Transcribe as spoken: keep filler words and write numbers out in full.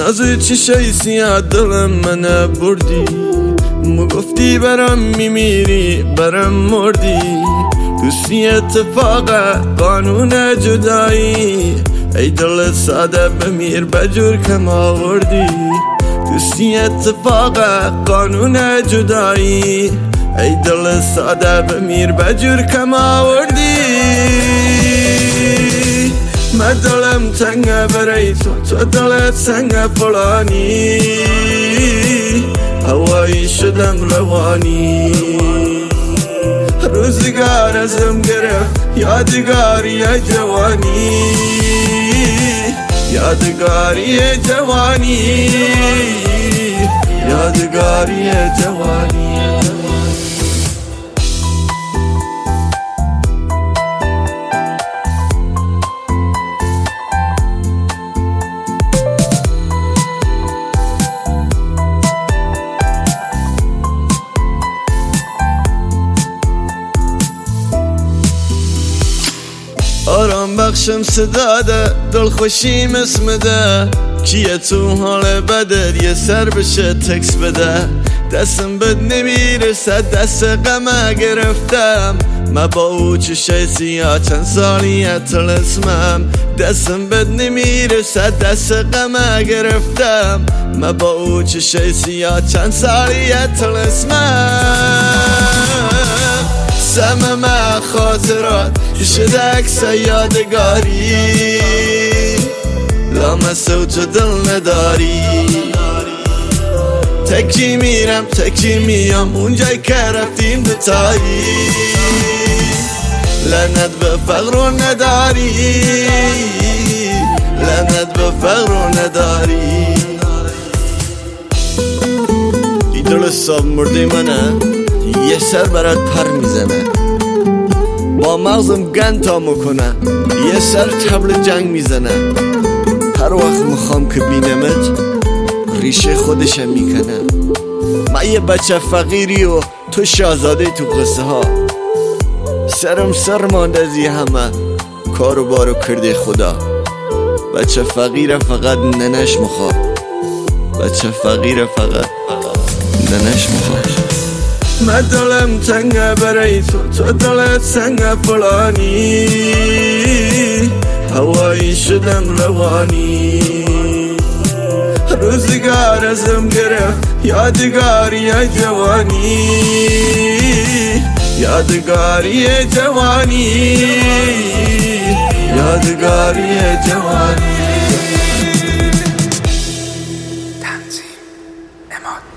نازوی چشای سیاه دلم من بردی، مگفتی برم میمیری برم مردی. دوستی اتفاق قانون جدایی، ای دل ساده بمیر بجور کم آوردی. دوستی اتفاق قانون جدایی، ای دل ساده بمیر بجور کم آوردی. من دلم تنگه برای تو، تو دلت سنگه فلانی. هوایی شدم روانی، روزگار ازم گرفت یادگاری جوانی. یادگاری جوانی، یادگاری جوانی. آرام بخشم صداده، دل خوشیم اسم ده. کیه تو حال بدر یه سر بشه تکس بده. دستم بد نمیرسه دست غمه گرفتم، من با او چشای سیاه چند سالیه طلسمم. دستم بد نمیرسه دست غمه گرفتم، من با او چشای سیاه چند سالیه طلسمم. سمم خاطرات شده عکس یادگاری، لامسه و تو دل نداری. تکی میرم تکی میام اونجای که رفتیم دوتایی. لعنت به فقر و نداری، لعنت به فقر و نداری. این دل ساب مرده منه، یه سر برات پر میزنه. با مغزم گنتا میکنه، یه سر طبل جنگ میزنه. هر وقت میخوام که بینمت ریشه خودشم میکنه. من یه بچه فقیری و تو شاهزاده تو قصه ها. سرم سر مانده از یه همه کارو بارو کرده خدا. بچه فقیر فقط ننش میخواد، بچه فقیر فقط ننش میخواد. من دلم تنگه برای تو، تو دلت سنگه فلانی. هوایی شدم روانی، روزگار ازم گرفت یادگاری جوانی. یادگاری جوانی، یادگاری جوانی. تنظیم اماد.